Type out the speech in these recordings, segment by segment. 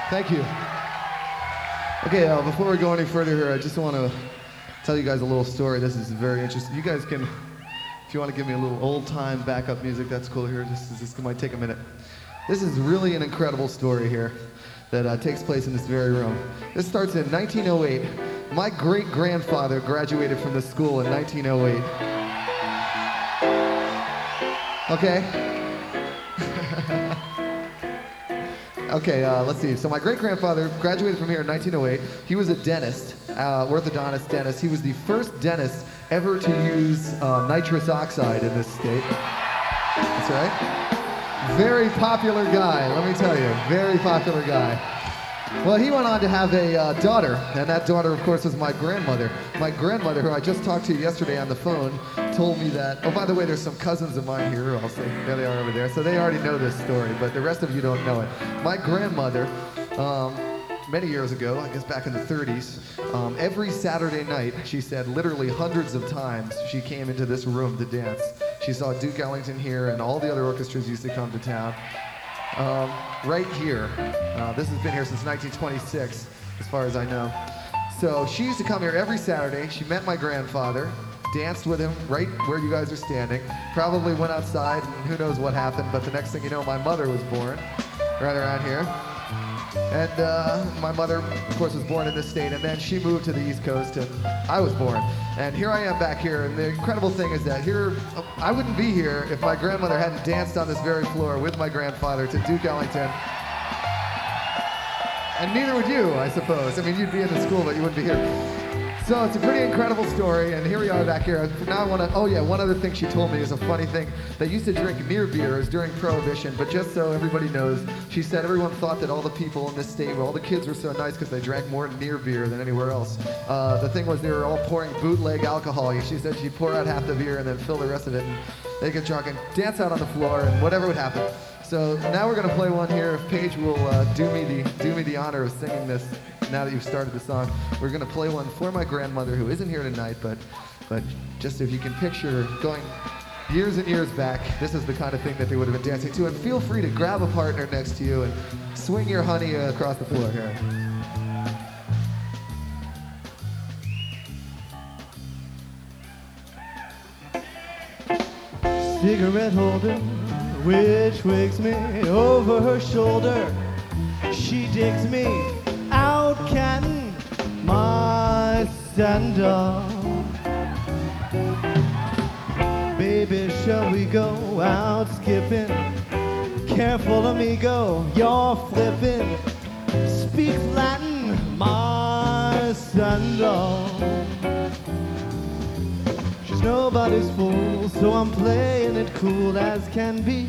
Thank you. Okay, before we go any further here, I just want to tell you guys a little story. This is very interesting. You guys can, if you want to give me a little old-time backup music, that's cool here. This might take a minute. This is really an incredible story here that takes place in this very room. This starts in 1908. My great-grandfather graduated from this school in 1908. Okay? Okay, let's see. So my great-grandfather graduated from here in 1908. He was a dentist, orthodontist dentist. He was the first dentist ever to use nitrous oxide in this state. That's right. Very popular guy, let me tell you. Very popular guy. Well, he went on to have a daughter, and that daughter, of course, was my grandmother. My grandmother, who I just talked to yesterday on the phone, told me that, oh, by the way, there's some cousins of mine here also. There they are over there. So they already know this story, but the rest of you don't know it. My grandmother, many years ago, I guess back in the 30s, every Saturday night, she said literally hundreds of times, she came into this room to dance. She saw Duke Ellington here, and all the other orchestras used to come to town. Right here. This has been here since 1926, as far as I know. So she used to come here every Saturday. She met my grandfather, danced with him right where you guys are standing, probably went outside, and who knows what happened, but the next thing you know, my mother was born, right around here. And my mother, of course, was born in this state, and then she moved to the East Coast, and I was born. And here I am back here, and the incredible thing is that here, I wouldn't be here if my grandmother hadn't danced on this very floor with my grandfather to Duke Ellington. And neither would you, I suppose. I mean, you'd be in the school, but you wouldn't be here. So it's a pretty incredible story, and here we are back here. Now I want to, oh yeah, one other thing she told me is a funny thing. They used to drink near beers during Prohibition, but just so everybody knows, she said everyone thought that all the people in this state, all the kids were so nice because they drank more near beer than anywhere else. The thing was they were all pouring bootleg alcohol. She said she'd pour out half the beer and then fill the rest of it, and they get drunk and dance out on the floor and whatever would happen. So now we're going to play one here. If Paige will do me the honor of singing this now that you've started the song. We're going to play one for my grandmother who isn't here tonight, but just if you can picture going years and years back, this is the kind of thing that they would have been dancing to. And feel free to grab a partner next to you and swing your honey across the floor here. Cigarette holder, which wigs me over her shoulder. She digs me out canting my sandal. Baby, shall we go out skipping? Careful, amigo, you're flipping. Speak Latin, my sandal. She's nobody's fool, so I'm playing it cool as can be.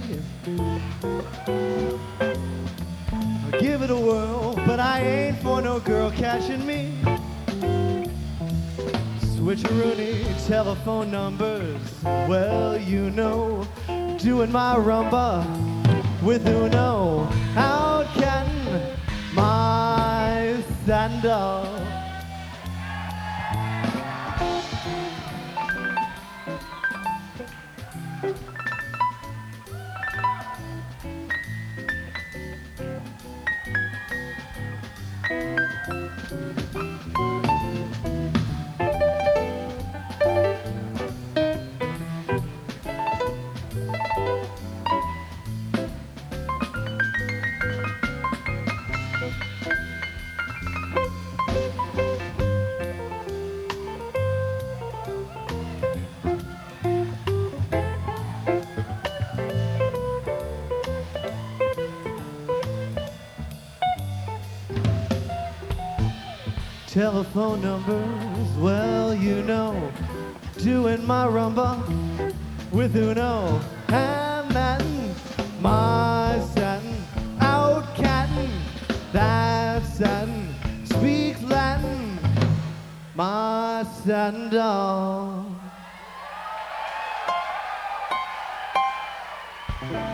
I'll give it a whirl, but I ain't for no girl catching me. Switcheroony telephone numbers, well, you know, doing my rumba with Uno. Out can my sandal. Telephone numbers, well, you know, doing my rumba with Uno. And then my satin, out cattin', that satin, speaks Latin, my satin doll.